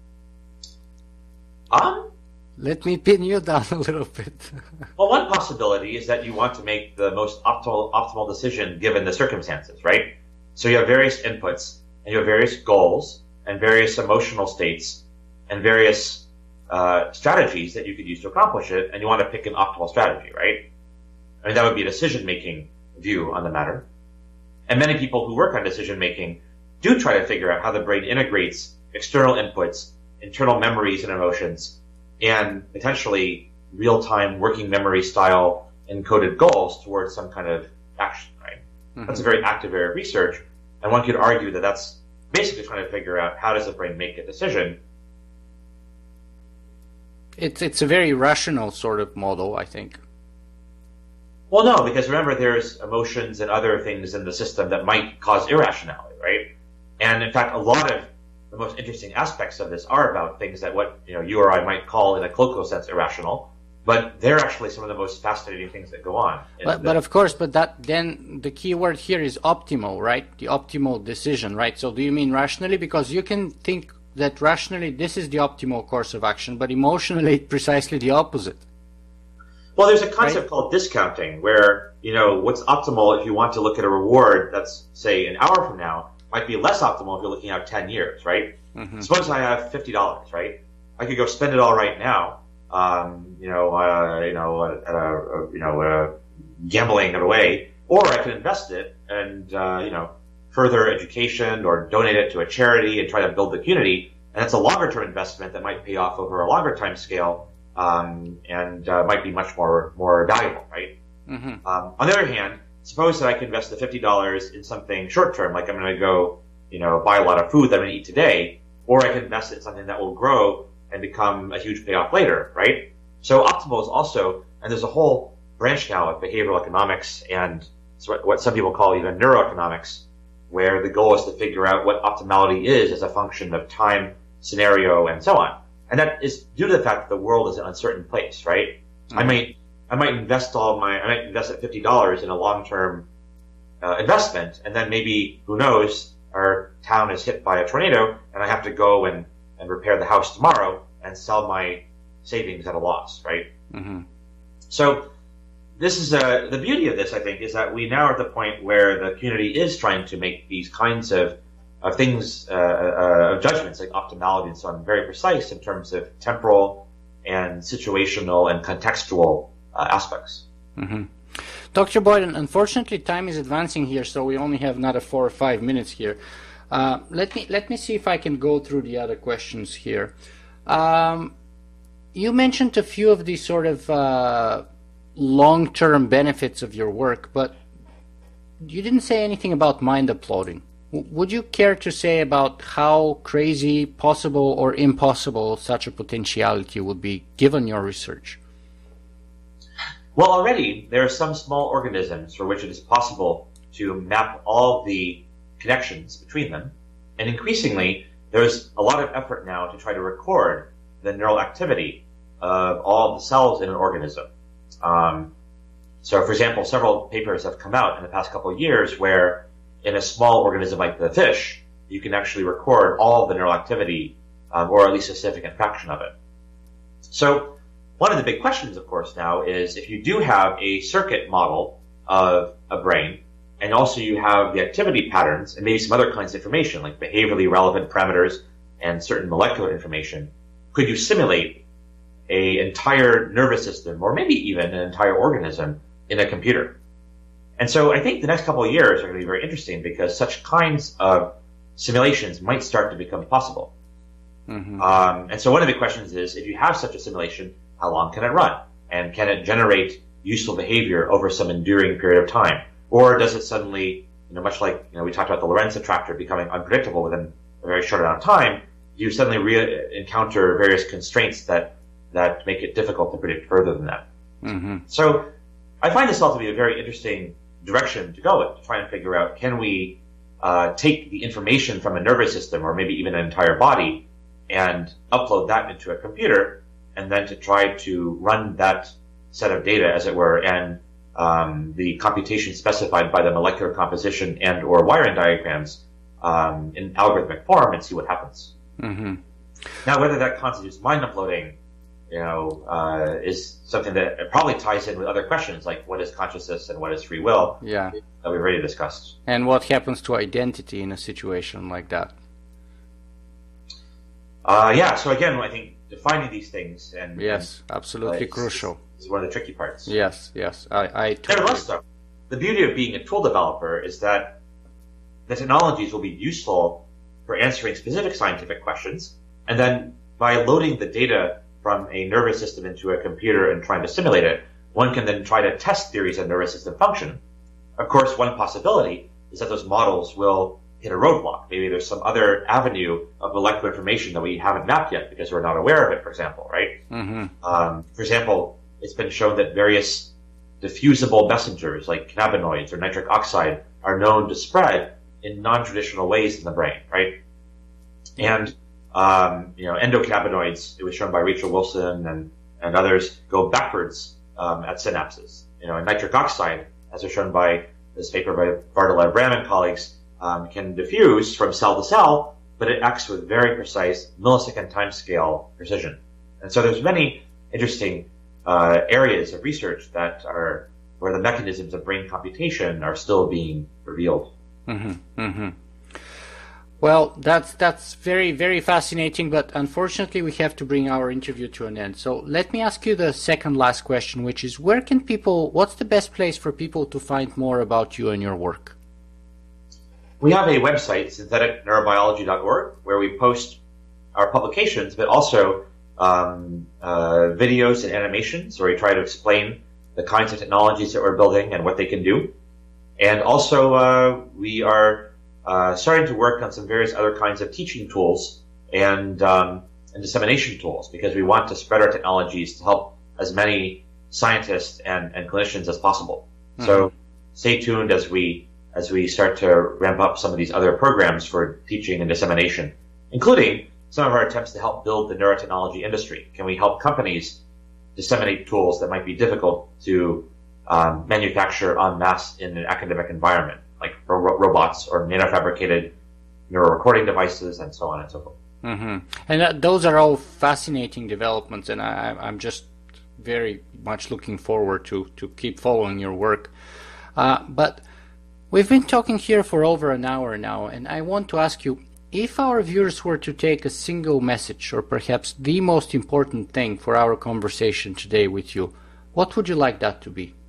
Um... Let me pin you down a little bit. Well, one possibility is that you want to make the most optimal optimal decision given the circumstances, right? So you have various inputs, and you have various goals, and various emotional states, and various uh, strategies that you could use to accomplish it, and you want to pick an optimal strategy, right? I mean, that would be a decision-making view on the matter. And many people who work on decision-making do try to figure out how the brain integrates external inputs, internal memories and emotions, and potentially real-time working memory style encoded goals towards some kind of action, right? Mm-hmm. That's a very active area of research, and one could argue that that's basically trying to figure out how does the brain make a decision. It's it's a very rational sort of model, I think. Well, no, because remember, there's emotions and other things in the system that might cause irrationality, right? And in fact, a lot of the most interesting aspects of this are about things that what you know you or I might call in a colloquial sense irrational, but they're actually some of the most fascinating things that go on. But, the, but of course, but that then the key word here is optimal, right? The optimal decision, right? So do you mean rationally? Because you can think that rationally this is the optimal course of action, but emotionally it's precisely the opposite. Well, there's a concept right? called discounting where, you know, what's optimal if you want to look at a reward that's, say, an hour from now, might be less optimal if you're looking out ten years, right? Mm-hmm. Suppose I have fifty dollars, right? I could go spend it all right now, um, you know, uh, you know, at a, you know, uh, gambling it away, or I could invest it and, uh, you know, further education or donate it to a charity and try to build the community. And it's a longer term investment that might pay off over a longer time scale, um, and uh, might be much more, more valuable, right? Mm-hmm. Um, on the other hand, suppose that I can invest the fifty dollars in something short term, like I'm going to go, you know, buy a lot of food that I'm going to eat today, or I can invest it in something that will grow and become a huge payoff later, right? So optimal is also, and there's a whole branch now of behavioral economics and what some people call even neuroeconomics, where the goal is to figure out what optimality is as a function of time, scenario, and so on. And that is due to the fact that the world is an uncertain place, right? Mm-hmm. I might I might invest all my, I might invest at fifty dollars in a long-term uh, investment, and then maybe, who knows, our town is hit by a tornado, and I have to go and, and repair the house tomorrow and sell my savings at a loss, right? Mm-hmm. So this is a, the beauty of this, I think, is that we now are at the point where the community is trying to make these kinds of, of things, uh, uh, of judgments like optimality and so on, very precise in terms of temporal and situational and contextual Uh, aspects. Mm-hmm. Doctor Boyden, unfortunately, time is advancing here, so we only have another four or five minutes here. Uh, let me let me see if I can go through the other questions here. Um, you mentioned a few of these sort of uh, long-term benefits of your work, but you didn't say anything about mind uploading. Would you care to say about how crazy, possible, or impossible such a potentiality would be given your research? Well, already there are some small organisms for which it is possible to map all the connections between them. And increasingly, there's a lot of effort now to try to record the neural activity of all the cells in an organism. Um, so, for example, several papers have come out in the past couple of years where in a small organism like the fish, you can actually record all of the neural activity, um, or at least a significant fraction of it. So one of the big questions, of course, now is if you do have a circuit model of a brain, and also you have the activity patterns and maybe some other kinds of information like behaviorally relevant parameters and certain molecular information, could you simulate an entire nervous system or maybe even an entire organism in a computer? And so I think the next couple of years are going to be very interesting because such kinds of simulations might start to become possible. Mm-hmm. Um, and so one of the big questions is, if you have such a simulation, how long can it run? And can it generate useful behavior over some enduring period of time? Or does it suddenly, you know, much like, you know, we talked about the Lorentz attractor becoming unpredictable within a very short amount of time, you suddenly re- encounter various constraints that, that make it difficult to predict further than that. Mm-hmm. So I find this all to be a very interesting direction to go in, to try and figure out, can we uh, take the information from a nervous system or maybe even an entire body and upload that into a computer, and then to try to run that set of data, as it were, and um, the computation specified by the molecular composition and or wiring diagrams um, in algorithmic form, and see what happens. Mm-hmm. Now, whether that constitutes mind uploading, you know, uh, is something that probably ties in with other questions like what is consciousness and what is free will, yeah, that we've already discussed. And what happens to identity in a situation like that? Uh, yeah, so again, I think defining these things and yes, and, absolutely uh, crucial. Is, is one of the tricky parts. Yes, yes, I. I totally... Nevertheless, though, the beauty of being a tool developer is that the technologies will be useful for answering specific scientific questions, and then by loading the data from a nervous system into a computer and trying to simulate it, one can then try to test theories of nervous system function. Of course, one possibility is that those models will hit a roadblock. Maybe there's some other avenue of molecular information that we haven't mapped yet because we're not aware of it, for example, right? Mm-hmm. Um, for example, it's been shown that various diffusible messengers like cannabinoids or nitric oxide are known to spread in non-traditional ways in the brain, right? And Um, you know, endocannabinoids, it was shown by Rachel Wilson and, and others, go backwards um, at synapses. You know, and nitric oxide, as was shown by this paper by Varda Bram and colleagues, um, can diffuse from cell to cell, but it acts with very precise millisecond timescale precision. And so there's many interesting uh, areas of research that are where the mechanisms of brain computation are still being revealed. Mm-hmm, mm-hmm. Well, that's that's very, very fascinating, but unfortunately we have to bring our interview to an end. So let me ask you the second last question, which is, where can people, what's the best place for people to find more about you and your work? We have a website, synthetic neurobiology dot org, where we post our publications, but also um, uh, videos and animations where we try to explain the kinds of technologies that we're building and what they can do. And also uh, we are Uh, starting to work on some various other kinds of teaching tools and, um, and dissemination tools, because we want to spread our technologies to help as many scientists and, and clinicians as possible. Mm-hmm. So stay tuned as we as we start to ramp up some of these other programs for teaching and dissemination, including some of our attempts to help build the neurotechnology industry. Can we help companies disseminate tools that might be difficult to um, manufacture en masse in an academic environment, like ro- robots or nanofabricated neural recording devices and so on and so forth. Mm-hmm. And that, those are all fascinating developments, and I, I'm just very much looking forward to, to keep following your work. Uh, but we've been talking here for over an hour now, and I want to ask you, if our viewers were to take a single message, or perhaps the most important thing for our conversation today with you, what would you like that to be?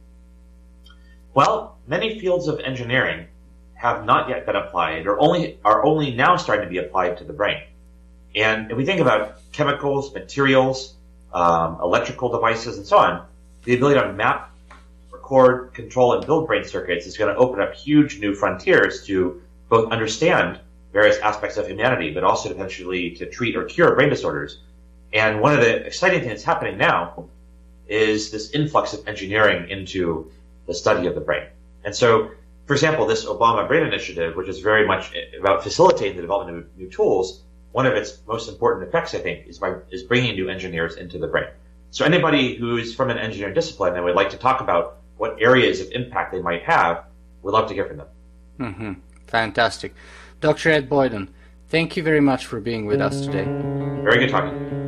Well, many fields of engineering have not yet been applied, or only are only now starting to be applied to the brain. And if we think about chemicals, materials, um, electrical devices, and so on, the ability to map, record, control, and build brain circuits is going to open up huge new frontiers to both understand various aspects of humanity, but also potentially to treat or cure brain disorders. And one of the exciting things that's happening now is this influx of engineering into the study of the brain. And so, for example, this Obama Brain Initiative, which is very much about facilitating the development of new tools, one of its most important effects, I think, is by is bringing new engineers into the brain. So anybody who is from an engineering discipline and would like to talk about what areas of impact they might have, we'd love to hear from them. Mm-hmm. Fantastic. Doctor Ed Boyden, thank you very much for being with us today. Very good talking.